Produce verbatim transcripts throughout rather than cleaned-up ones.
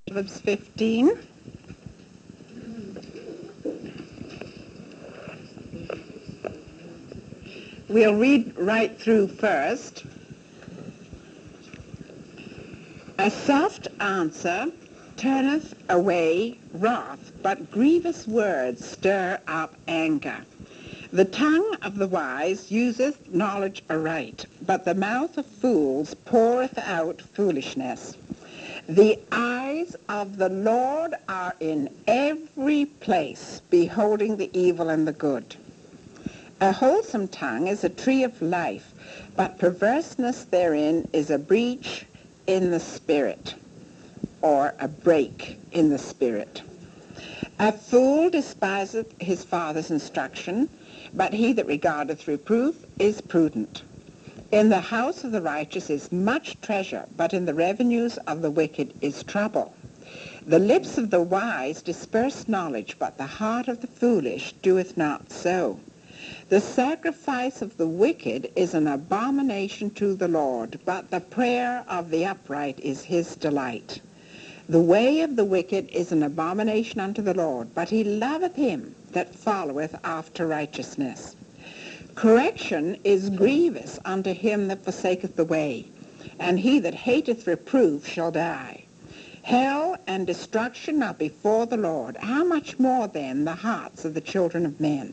Proverbs fifteen. We'll read right through first. A soft answer turneth away wrath, but grievous words stir up anger. The tongue of the wise useth knowledge aright, but the mouth of fools poureth out foolishness. The eyes of the Lord are in every place, beholding the evil and the good. A wholesome tongue is a tree of life, but perverseness therein is a breach in the spirit, or a break in the spirit. A fool despiseth his father's instruction, but he that regardeth reproof is prudent. In the house of the righteous is much treasure, but in the revenues of the wicked is trouble. The lips of the wise disperse knowledge, but the heart of the foolish doeth not so. The sacrifice of the wicked is an abomination to the Lord, but the prayer of the upright is his delight. The way of the wicked is an abomination unto the Lord, but he loveth him that followeth after righteousness. Correction is grievous unto him that forsaketh the way, and he that hateth reproof shall die. Hell and destruction are before the Lord. How much more then the hearts of the children of men?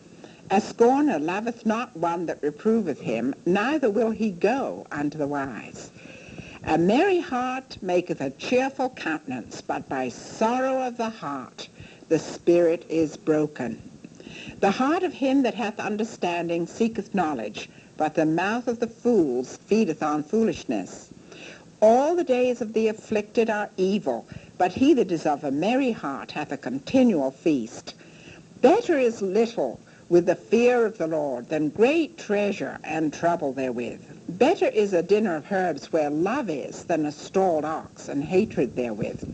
A scorner loveth not one that reproveth him, neither will he go unto the wise. A merry heart maketh a cheerful countenance, but by sorrow of the heart the spirit is broken. The heart of him that hath understanding seeketh knowledge, but the mouth of the fools feedeth on foolishness. All the days of the afflicted are evil, but he that is of a merry heart hath a continual feast. Better is little with the fear of the Lord than great treasure and trouble therewith. Better is a dinner of herbs where love is than a stalled ox and hatred therewith.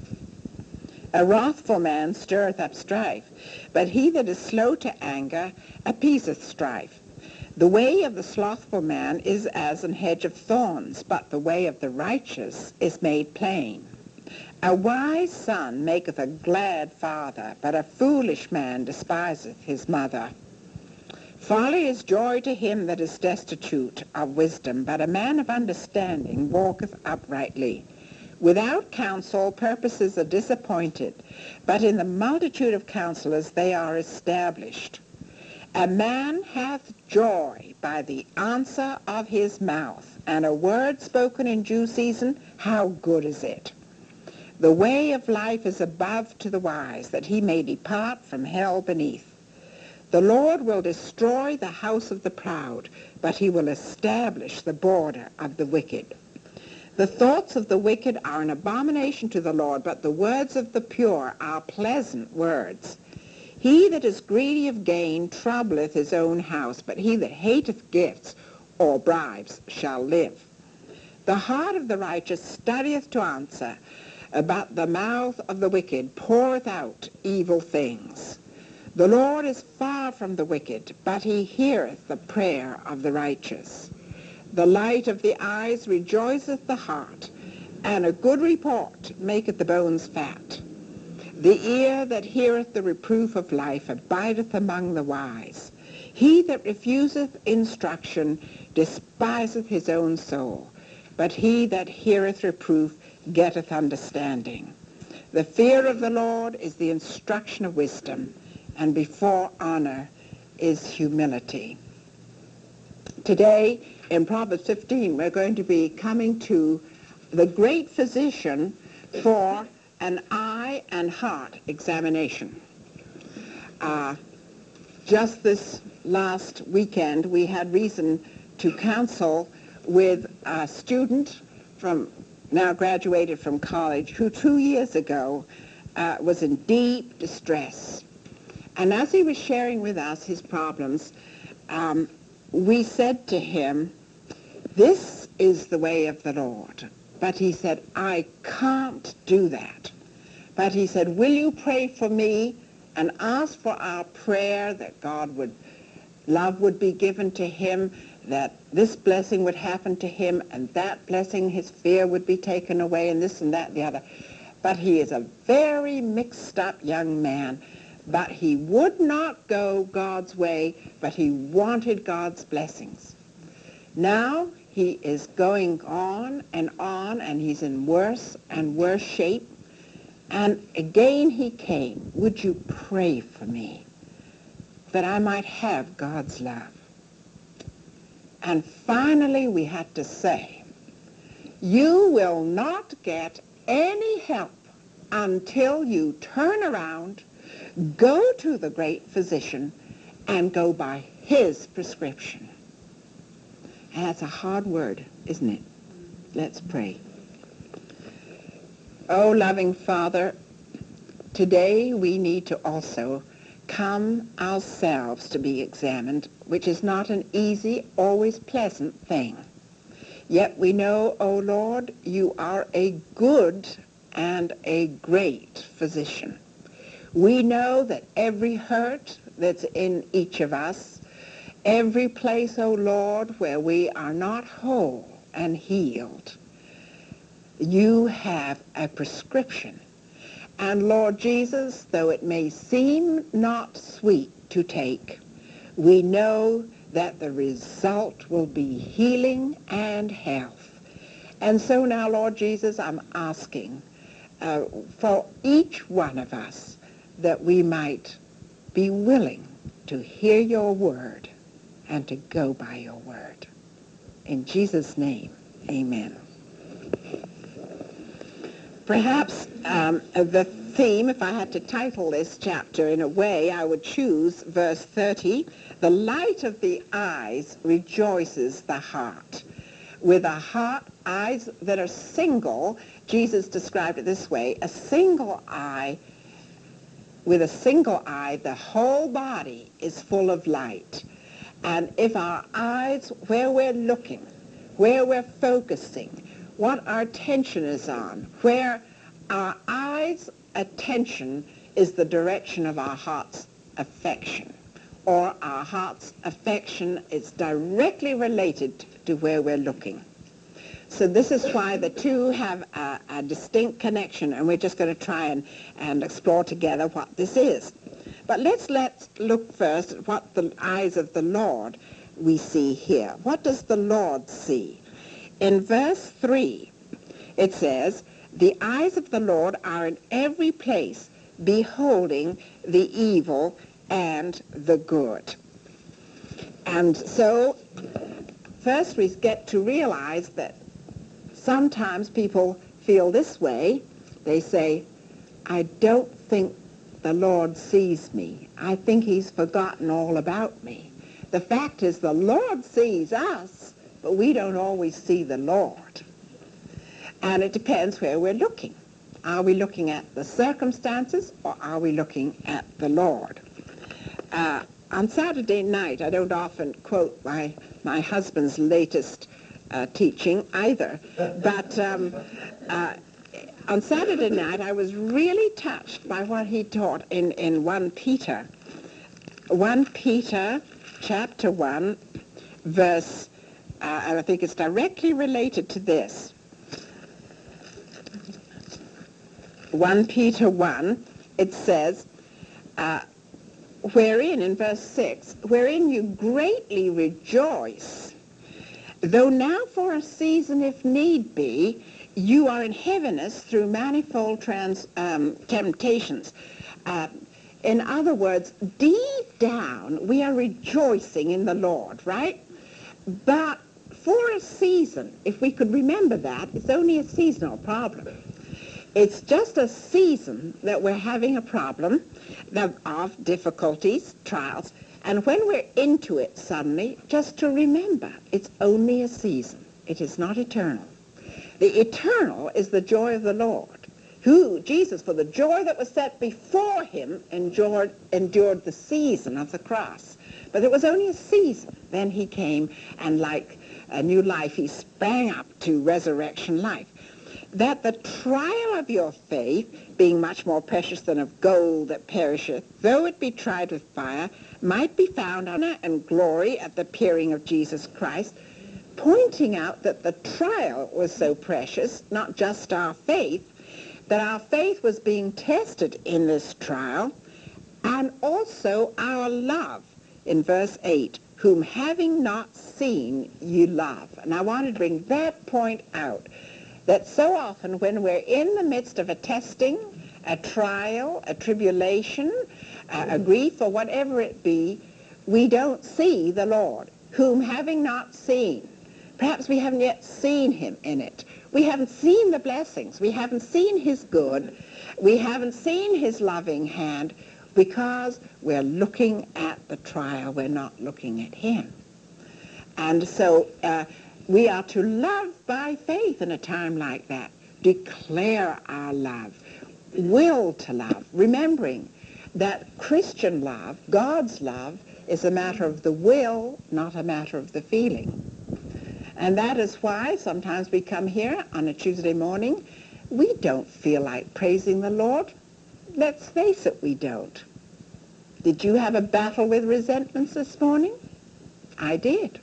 A wrathful man stirreth up strife, but he that is slow to anger appeaseth strife. The way of the slothful man is as an hedge of thorns, but the way of the righteous is made plain. A wise son maketh a glad father, but a foolish man despiseth his mother. Folly is joy to him that is destitute of wisdom, but a man of understanding walketh uprightly. Without counsel purposes are disappointed, but in the multitude of counselors they are established. A man hath joy by the answer of his mouth, and a word spoken in due season, how good is it? The way of life is above to the wise, that he may depart from hell beneath. The Lord will destroy the house of the proud, but he will establish the border of the wicked. The thoughts of the wicked are an abomination to the Lord, but the words of the pure are pleasant words. He that is greedy of gain troubleth his own house, but he that hateth gifts or bribes shall live. The heart of the righteous studieth to answer, but the mouth of the wicked poureth out evil things. The Lord is far from the wicked, but he heareth the prayer of the righteous. The light of the eyes rejoiceth the heart, and a good report maketh the bones fat. The ear that heareth the reproof of life abideth among the wise. He that refuseth instruction despiseth his own soul, but he that heareth reproof getteth understanding. The fear of the Lord is the instruction of wisdom, and before honor is humility. Today, in Proverbs fifteen, we're going to be coming to the great physician for an eye and heart examination. Uh, just this last weekend, we had reason to counsel with a student from now graduated from college who two years ago uh, was in deep distress. And as he was sharing with us his problems, um, we said to him, this is the way of the Lord. But he said, I can't do that. But he said, will you pray for me and ask for our prayer that God would, love would be given to him, that this blessing would happen to him, and that blessing, his fear would be taken away, and this and that and the other. but he is a very mixed-up young man. But he would not go God's way, but he wanted God's blessings. Now he is going on and on, and he's in worse and worse shape. And again he came, would you pray for me that I might have God's love? And finally we had to say, you will not get any help until you turn around, go to the great physician, and go by his prescription. And that's a hard word, isn't it? Let's pray. Oh, loving Father, today we need to also come ourselves to be examined, which is not an easy, always pleasant thing. Yet we know, O Lord, you are a good and a great physician. We know that every hurt that's in each of us, every place, O Lord, where we are not whole and healed, you have a prescription. And Lord Jesus, though it may seem not sweet to take, we know that the result will be healing and health. And so now, Lord Jesus, I'm asking uh, for each one of us that we might be willing to hear your word and to go by your word. In Jesus' name, amen. Perhaps um, the theme, if I had to title this chapter in a way, I would choose verse thirty. The light of the eyes rejoices the heart. With a heart, eyes that are single, Jesus described it this way, a single eye, with a single eye, the whole body is full of light. And if our eyes, where we're looking, where we're focusing, what our attention is on, where our eyes' attention is the direction of our heart's affection, or our heart's affection is directly related to where we're looking. So this is why the two have a, a distinct connection, and we're just going to try and, and explore together what this is. But let's, let's look first at what the eyes of the Lord we see here. What does the Lord see? In verse three, it says, the eyes of the Lord are in every place, beholding the evil and the good. And so, first we get to realize that sometimes people feel this way. They say, I don't think the Lord sees me. I think he's forgotten all about me. The fact is the Lord sees us, but we don't always see the Lord. And it depends where we're looking. Are we looking at the circumstances, or are we looking at the Lord? Uh, on Saturday night, I don't often quote my, my husband's latest uh, teaching either, but um, uh, on Saturday night I was really touched by what he taught in, in First Peter. First Peter chapter one, verse, uh, and I think it's directly related to this. First Peter one, it says, uh, wherein, in verse six, wherein you greatly rejoice, though now for a season, if need be, you are in heaviness through manifold trans, um, temptations. Uh, in other words, deep down, we are rejoicing in the Lord, right? But for a season, if we could remember that, it's only a seasonal problem. It's just a season that we're having a problem of difficulties, trials, and when we're into it suddenly, just to remember, it's only a season. It is not eternal. The eternal is the joy of the Lord, who, Jesus, for the joy that was set before him, endured, endured the season of the cross. But it was only a season. Then he came, and like a new life, he sprang up to resurrection life. That the trial of your faith, being much more precious than of gold that perisheth, though it be tried with fire, might be found honor and glory at the appearing of Jesus Christ, pointing out that the trial was so precious, not just our faith, that our faith was being tested in this trial, and also our love in verse eight, whom having not seen you love. And I want to bring that point out, that so often when we're in the midst of a testing, a trial, a tribulation, a, a grief, or whatever it be, we don't see the Lord, whom having not seen. Perhaps we haven't yet seen him in it. We haven't seen the blessings. We haven't seen his good. We haven't seen his loving hand because we're looking at the trial. We're not looking at him. And so uh, we are to love by faith in a time like that. Declare our love. Will to love. Remembering that Christian love, God's love, is a matter of the will, not a matter of the feeling. And that is why sometimes we come here on a Tuesday morning, we don't feel like praising the Lord. Let's face it, we don't. Did you have a battle with resentments this morning? I did.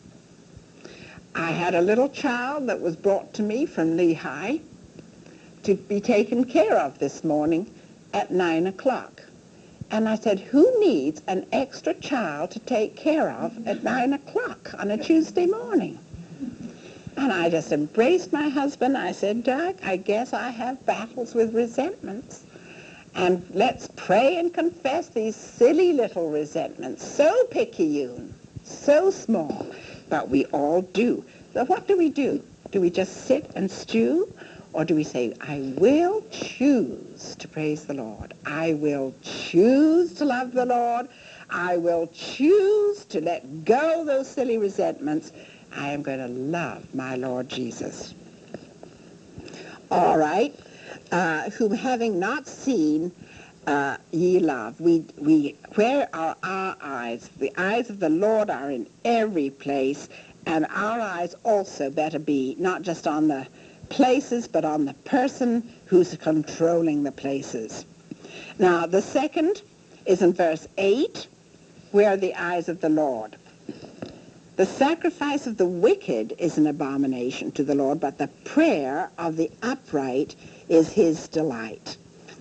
I had a little child that was brought to me from Lehigh to be taken care of this morning at nine o'clock. And I said, who needs an extra child to take care of at nine o'clock on a Tuesday morning? And I just embraced my husband. I said, Doug, I guess I have battles with resentments. And let's pray and confess these silly little resentments, so picayune, so small, but we all do. So what do we do? Do we just sit and stew? Or do we say, I will choose to praise the Lord. I will choose to love the Lord. I will choose to let go those silly resentments. I am going to love my Lord Jesus. All right. Uh, whom having not seen, uh, ye love. We, we, where are our eyes? The eyes of the Lord are in every place, and our eyes also better be not just on the places, but on the person who's controlling the places. Now, the second is in verse eight, where are the eyes of the Lord? The sacrifice of the wicked is an abomination to the Lord, but the prayer of the upright is his delight.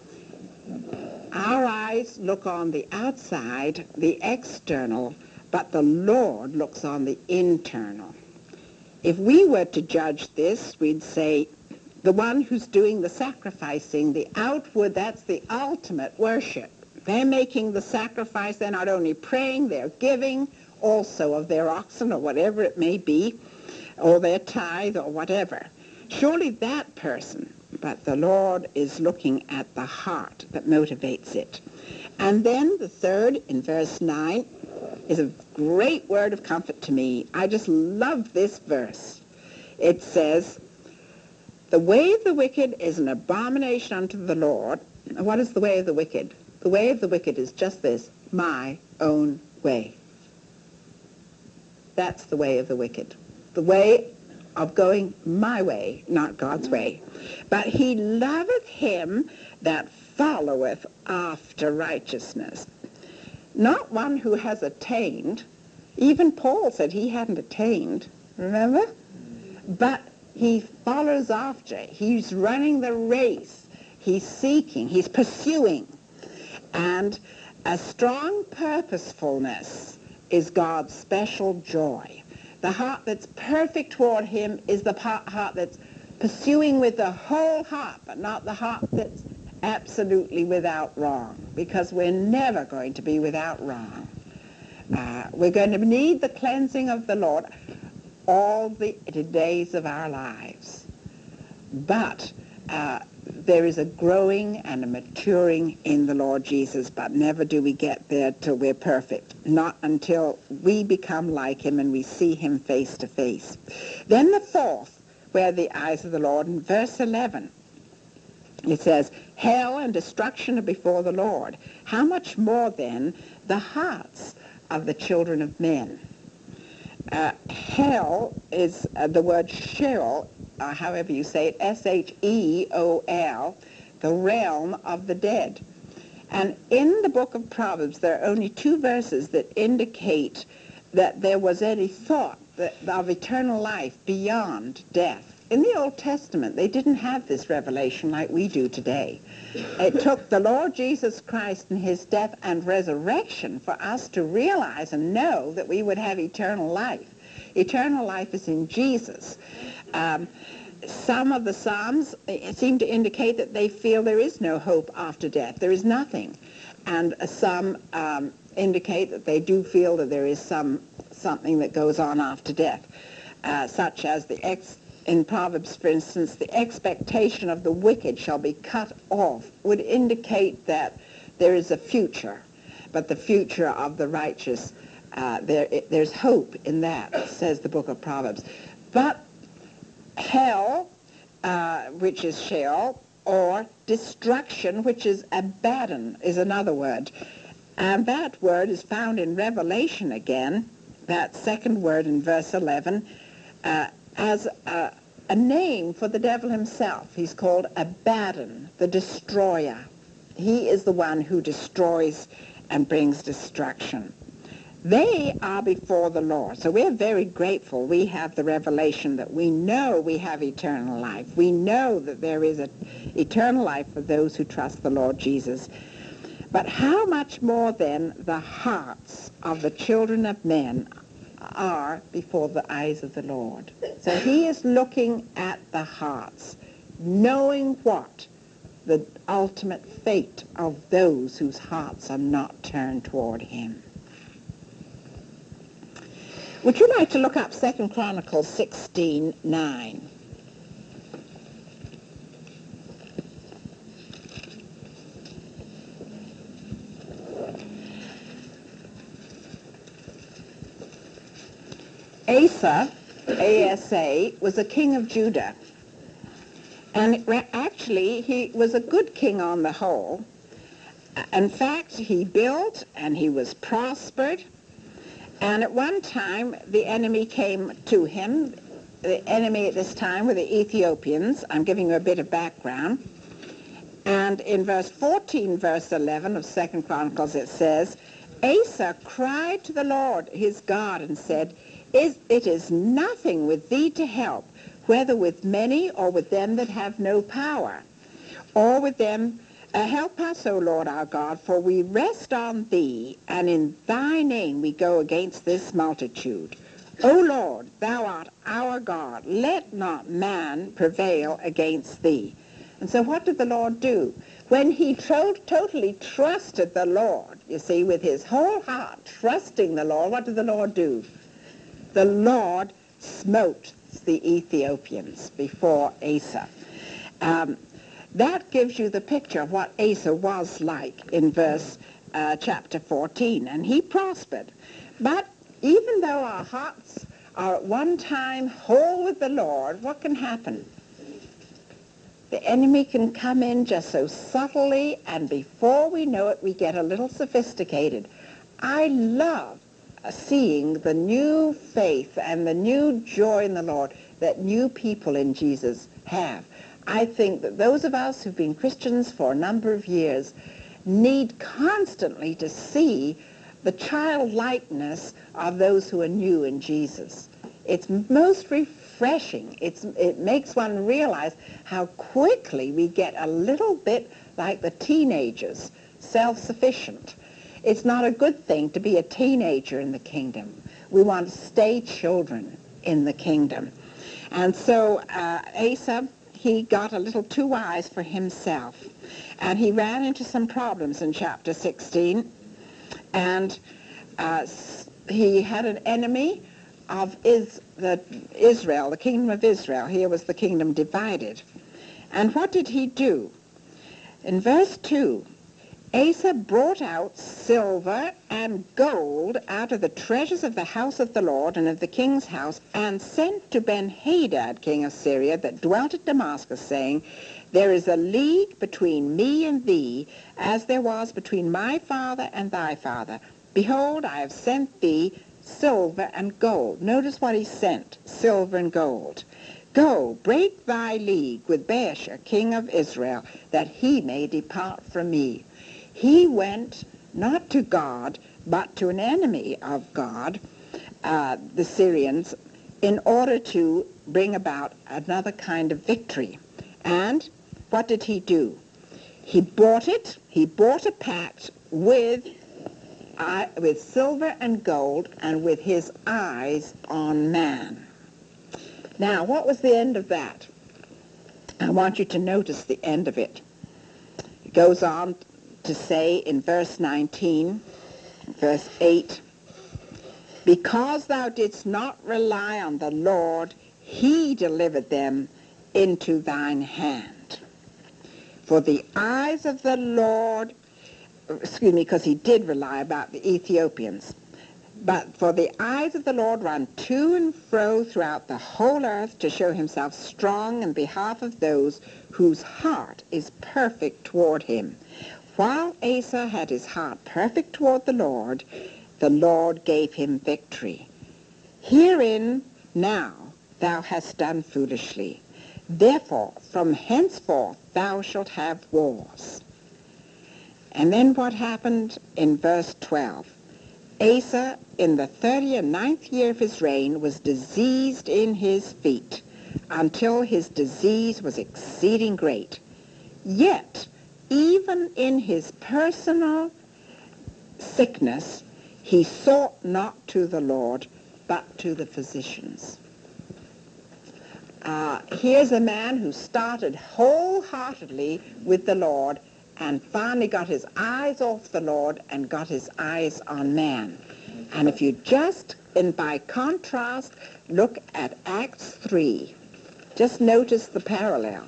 Our eyes look on the outside, the external, but the Lord looks on the internal. If we were to judge this, we'd say the one who's doing the sacrificing, the outward, that's the ultimate worship. They're making the sacrifice. They're not only praying, they're giving also of their oxen or whatever it may be, or their tithe or whatever. Surely that person, but the Lord is looking at the heart that motivates it. And then the third, in verse nine, is a great word of comfort to me. I just love this verse. It says, the way of the wicked is an abomination unto the Lord. And what is the way of the wicked? The way of the wicked is just this, my own way. That's the way of the wicked. The way of going my way, not God's way. But he loveth him that followeth after righteousness. Not one who has attained. Even Paul said he hadn't attained, remember? But he follows after. He's running the race. He's seeking. He's pursuing. And a strong purposefulness is God's special joy. The heart that's perfect toward him is the heart that's pursuing with the whole heart, but not the heart that's absolutely without wrong, because we're never going to be without wrong. Uh, we're going to need the cleansing of the Lord all the days of our lives. But uh, there is a growing and a maturing in the Lord Jesus, but never do we get there till we're perfect. Not until we become like him and we see him face to face. Then the fourth, where the eyes of the Lord, in verse eleven, it says, hell and destruction are before the Lord. How much more then the hearts of the children of men? Uh, hell is uh, the word Sheol, uh, however you say it, S H E O L, the realm of the dead. And in the book of Proverbs, there are only two verses that indicate that there was any thought that, of eternal life beyond death. in the Old Testament, they didn't have this revelation like we do today. It took the Lord Jesus Christ and his death and resurrection for us to realize and know that we would have eternal life. Eternal life is in Jesus. Um, some of the Psalms seem to indicate that they feel there is no hope after death. There is nothing. And some um, indicate that they do feel that there is some something that goes on after death, uh, such as the ex in Proverbs, for instance, the expectation of the wicked shall be cut off, would indicate that there is a future, but the future of the righteous, uh, there it, there's hope in that, says the book of Proverbs. But hell, uh, which is Sheol, or destruction, which is Abaddon, is another word. And that word is found in Revelation again, that second word in verse eleven, uh, as a, a name for the devil himself. He's called Abaddon, the destroyer. He is the one who destroys and brings destruction. They are before the Lord. So we're very grateful we have the revelation that we know we have eternal life. We know that there is an eternal life for those who trust the Lord Jesus. But how much more then the hearts of the children of men are before the eyes of the Lord. So he is looking at the hearts, knowing what? The ultimate fate of those whose hearts are not turned toward him. Would you like to look up Second Chronicles sixteen nine? Asa, A S A, was a king of Judah. And actually, he was a good king on the whole. In fact, he built and he was prospered. And at one time, the enemy came to him. The enemy at this time were the Ethiopians. I'm giving you a bit of background. And in verse fourteen, verse eleven of Second Chronicles, it says, Asa cried to the Lord his God and said, Is, it is nothing with thee to help, whether with many or with them that have no power, or with them. Uh, help us, O Lord our God, for we rest on thee, and in thy name we go against this multitude. O Lord, thou art our God. Let not man prevail against thee. And so what did the Lord do? When he tro- totally trusted the Lord, you see, with his whole heart, trusting the Lord, what did the Lord do? The Lord smote the Ethiopians before Asa. Um, that gives you the picture of what Asa was like in verse uh, chapter fourteen. And he prospered. But even though our hearts are at one time whole with the Lord, what can happen? The enemy can come in just so subtly, and before we know it, we get a little sophisticated. I love seeing the new faith and the new joy in the Lord that new people in Jesus have. I think that those of us who've been Christians for a number of years need constantly to see the childlikeness of those who are new in Jesus. It's most refreshing. It's, it makes one realize how quickly we get a little bit like the teenagers, self-sufficient. It's not a good thing to be a teenager in the kingdom. We want to stay children in the kingdom. And so uh, Asa, he got a little too wise for himself. And he ran into some problems in chapter sixteen. And uh, he had an enemy of is, the, Israel, the kingdom of Israel. Here was the kingdom divided. And what did he do? In verse two, Asa brought out silver and gold out of the treasures of the house of the Lord and of the king's house, and sent to Ben-Hadad, king of Syria, that dwelt at Damascus, saying, There is a league between me and thee, as there was between my father and thy father. Behold, I have sent thee silver and gold. Notice what he sent, silver and gold. Go, break thy league with Baasha, king of Israel, that he may depart from me. He went not to God, but to an enemy of God, uh, the Syrians, in order to bring about another kind of victory. And what did he do? He bought it. He bought a pact with, uh, with silver and gold and with his eyes on man. Now, what was the end of that? I want you to notice the end of it. It goes on to say in verse nineteen, verse eight, because thou didst not rely on the Lord, he delivered them into thine hand. For the eyes of the Lord, excuse me, because he did rely about the Ethiopians, but for the eyes of the Lord run to and fro throughout the whole earth to show himself strong in behalf of those whose heart is perfect toward him. While Asa had his heart perfect toward the Lord, the Lord gave him victory. Herein now thou hast done foolishly. Therefore, from henceforth thou shalt have wars. And then what happened in verse twelve? Asa, in the thirty and ninth year of his reign, was diseased in his feet, until his disease was exceeding great. Yet, even in his personal sickness, he sought not to the Lord, but to the physicians. Uh, here's a man who started wholeheartedly with the Lord and finally got his eyes off the Lord and got his eyes on man. And if you just, and by contrast, look at Acts three, just notice the parallel.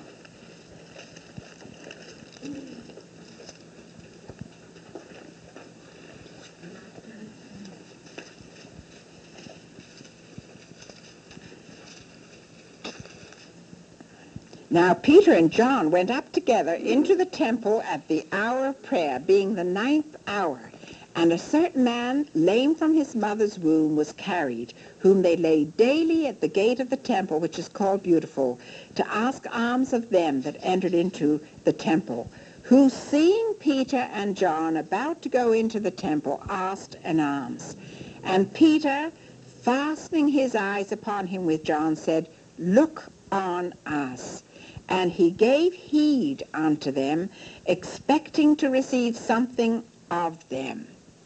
Now Peter and John went up together into the temple at the hour of prayer, being the ninth hour. And a certain man, lame from his mother's womb, was carried, whom they laid daily at the gate of the temple, which is called Beautiful, to ask alms of them that entered into the temple, who, seeing Peter and John about to go into the temple, asked an alms. And Peter, fastening his eyes upon him with John, said, Look on us. And he gave heed unto them, expecting to receive something of them.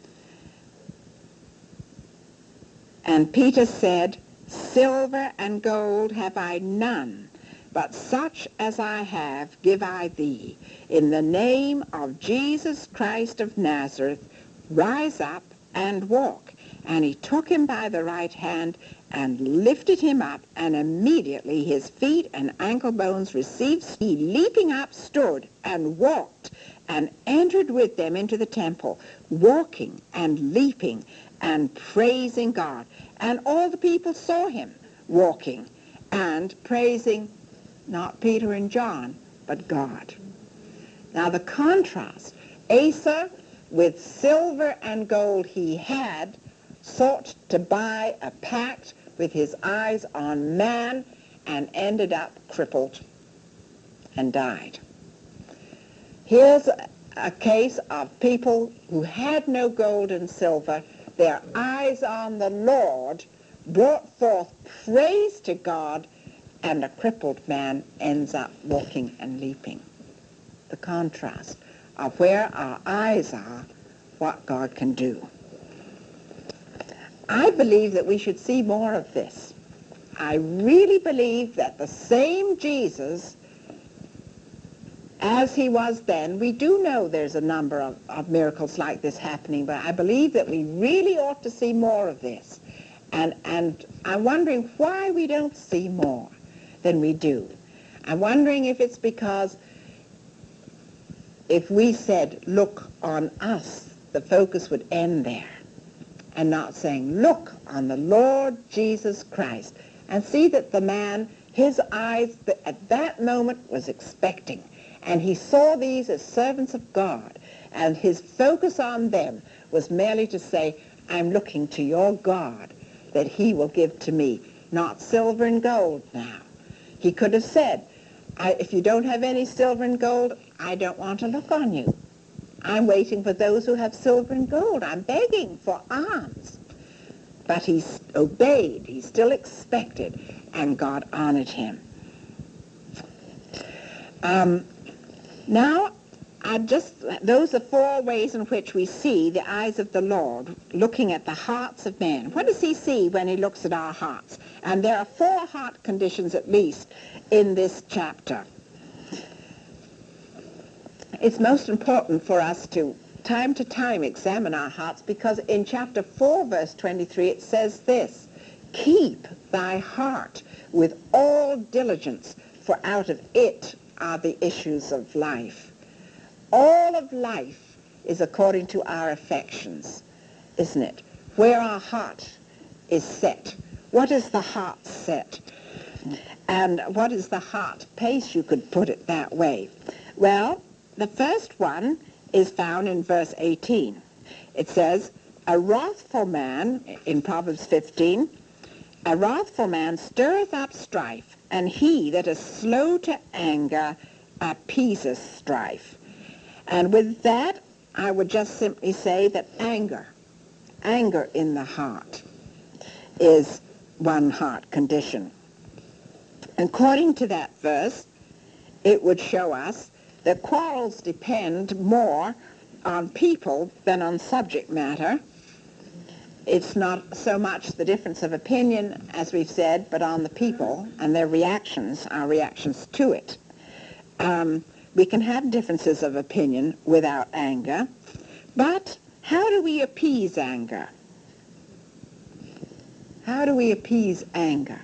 And Peter said, Silver and gold have I none, but such as I have give I thee. In the name of Jesus Christ of Nazareth, rise up and walk. And he took him by the right hand and lifted him up, and immediately his feet and ankle bones received. He, leaping up, stood and walked and entered with them into the temple, walking and leaping and praising God. And all the people saw him walking and praising not Peter and John, but God. Now the contrast, Asa, with silver and gold he had, sought to buy a pact with his eyes on man and ended up crippled and died. Here's a, a case of people who had no gold and silver, their eyes on the Lord, brought forth praise to God, and a crippled man ends up walking and leaping. The contrast of where our eyes are, what God can do. I believe that we should see more of this. I really believe that the same Jesus, as he was then, we do know there's a number of, of miracles like this happening, but I believe that we really ought to see more of this. And, and I'm wondering why we don't see more than we do. I'm wondering if it's because if we said, look on us, the focus would end there, and not saying, look on the Lord Jesus Christ, and see that the man, his eyes at that moment was expecting, and he saw these as servants of God, and his focus on them was merely to say, I'm looking to your God, that he will give to me, not silver and gold now. He could have said, I, if you don't have any silver and gold, I don't want to look on you. I'm waiting for those who have silver and gold. I'm begging for alms. but he obeyed. He still expected, and God honored him. Um, now, I just those are four ways in which we see the eyes of the Lord looking at the hearts of men. What does he see when he looks at our hearts? And there are four heart conditions at least in this chapter. It's most important for us to time to time examine our hearts, because in chapter four, verse twenty-three, it says this: keep thy heart with all diligence, for out of it are the issues of life. All of life is according to our affections, isn't it? Where our heart is set. What is the heart set? And what is the heart pace, you could put it that way. Well, the first one is found in verse eighteen. It says, a wrathful man, in Proverbs fifteen, a wrathful man stirreth up strife, and he that is slow to anger appeaseth strife. And with that, I would just simply say that anger, anger in the heart, is one heart condition. According to that verse, it would show us that quarrels depend more on people than on subject matter. It's not so much the difference of opinion, as we've said, but on the people and their reactions, our reactions to it. Um, we can have differences of opinion without anger, but how do we appease anger? How do we appease anger?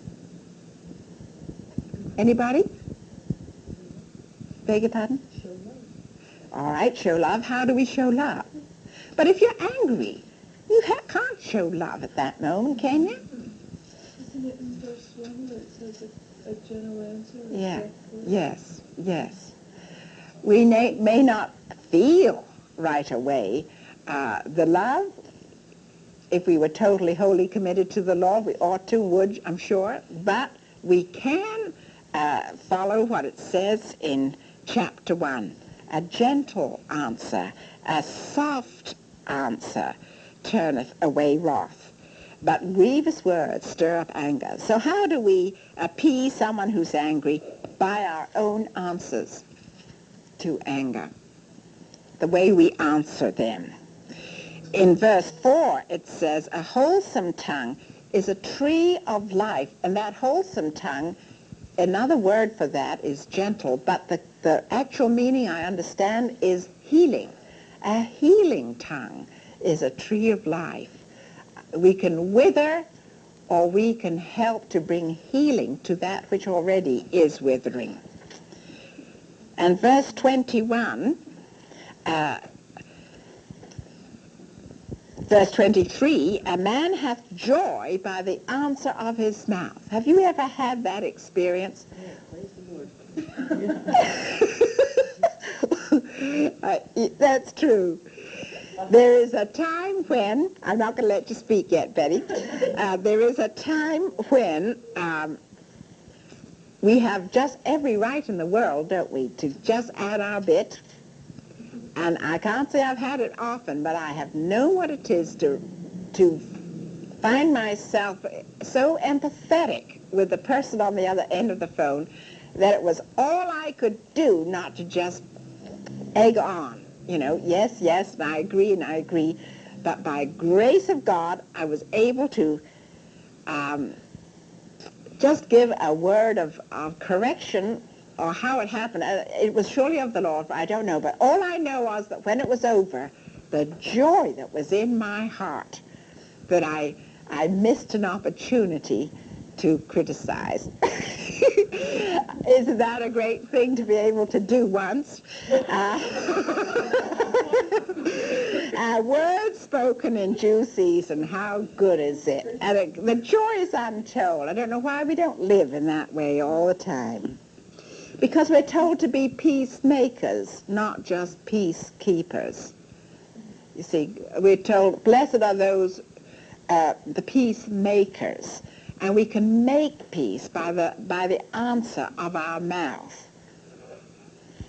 Anybody? Beg your pardon? Show love. All right, show love. How do we show love? But if you're angry, you ha- can't show love at that moment, can you? Isn't it in verse one where it says a, a gentle answer? Yeah, yes, yes. We may, may not feel right away uh, the love. If we were totally, wholly committed to the Lord, we ought to, would, I'm sure. But we can uh, follow what it says in chapter one. A gentle answer, a soft answer turneth away wrath, but grievous words stir up anger. So how do we appease someone who's angry? By our own answers to anger, the way we answer them. In verse four, it says, a wholesome tongue is a tree of life, and that wholesome tongue, another word for that is gentle, but the, the actual meaning I understand is healing. A healing tongue is a tree of life. We can wither, or we can help to bring healing to that which already is withering. And verse twenty-one, uh, verse twenty-three, a man hath joy by the answer of his mouth. Have you ever had that experience? Yeah, praise the Lord. uh, that's true. There is a time when, I'm not going to let you speak yet, Betty. Uh, there is a time when um, we have just every right in the world, don't we, to just add our bit. And I can't say I've had it often, but I have known what it is to to find myself so empathetic with the person on the other end of the phone that it was all I could do not to just egg on. You know, yes, yes, and I agree, and I agree. But by grace of God, I was able to um, just give a word of, of correction, or how it happened. Uh, It was surely of the Lord, I don't know. But all I know was that when it was over, the joy that was in my heart, that I, I missed an opportunity to criticize. Isn't that a great thing to be able to do once? Uh, uh, words spoken in due season, how good is it? And it, the joy is untold. I don't know why we don't live in that way all the time. Because we're told to be peacemakers, not just peacekeepers. You see, we're told, blessed are those, uh, the peacemakers. And we can make peace by the, by the answer of our mouth.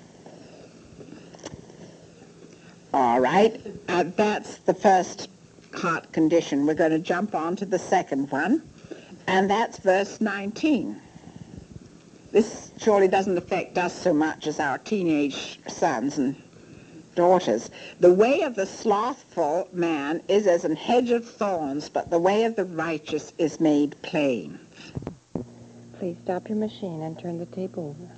All right, uh, that's the first heart condition. We're going to jump on to the second one, and that's verse nineteen. This surely doesn't affect us so much as our teenage sons and daughters. The way of the slothful man is as an hedge of thorns, but the way of the righteous is made plain. Please stop your machine and turn the tape over.